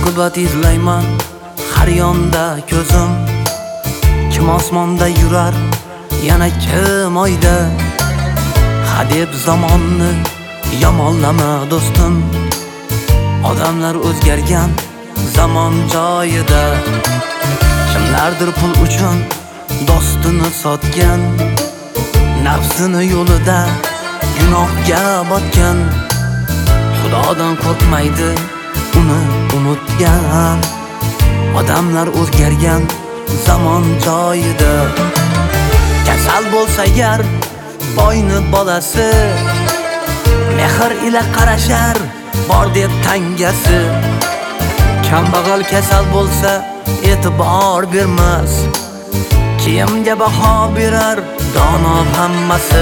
oqibat izlayman har yonda ko'zim. Kim osmonda yurar, yana kim oyda? Hadeb zamonni yomonlama do'stim. Odamlar o'zgargan zamon joyida. Kimlardir pul uchun dostini sotgan, nafsini yo'lida gunohga botgan. Xudodan qo'rqmaydi, uni unutgan. Odamlar o'zgargan zamon joyida. Kasal bo'lsa agar boyni bolasi, mehr ila qarashar bor deb tangasi. Kambag'al kasal bo'lsa e'tibor bermas, kiyimga baho berar dono hammasi.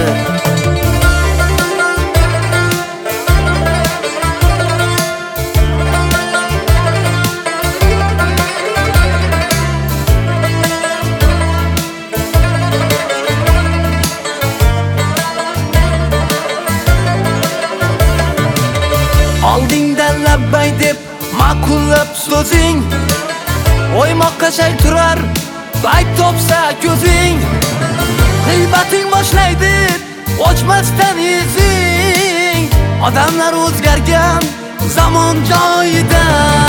Oldingda labbay deb ma'qullab so'zing, o'ymoqqa shay turar ayb topsa ko'zing. G'iybating boshlaydi ochmasdan izing. Odamlar o'zgargan zamon joyida.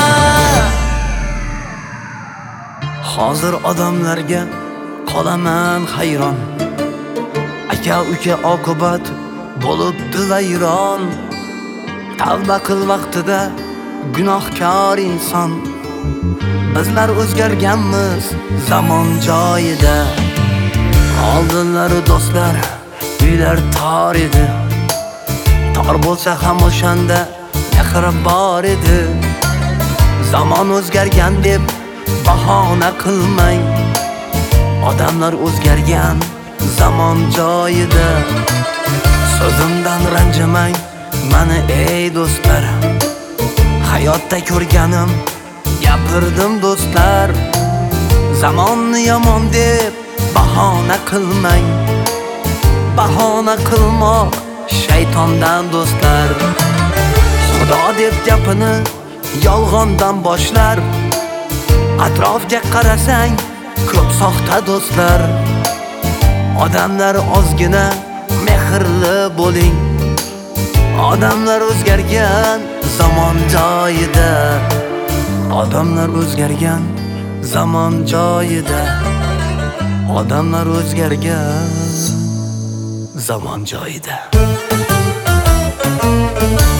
Hozir odamlarga qolaman hayron. Aka uka oqibat bo'libdi vayron. Tavba qil vaqtida gunohkor inson. Bizlar o'zgarganmiz zamon joyida. Oldinlari do'stlar uylar tor edi. Tor bo'lsa ham o'shanda mehr bor edi. Zamon o'zgargan deb bahona qilmang. Odamlar o'zgargan zamon joyida. So'zimdan ranjimang mani ey do'stlar. Hayotda ko'rganim gapirdim do'stlar. Zamonni yomon deb bahona qilmang. Bahona qilmoq shaytondan do'stlar. Xudo deb gapini yolg'ondan boshlar. Atrofga qarasang ko'p soxta do'stlar. Odamlar ozgina mehrli bo'ling. Odamlar o'zgargan zamon joyida. Odamlar o'zgargan zamon joyida. Odamlar o'zgargan zamon joyida.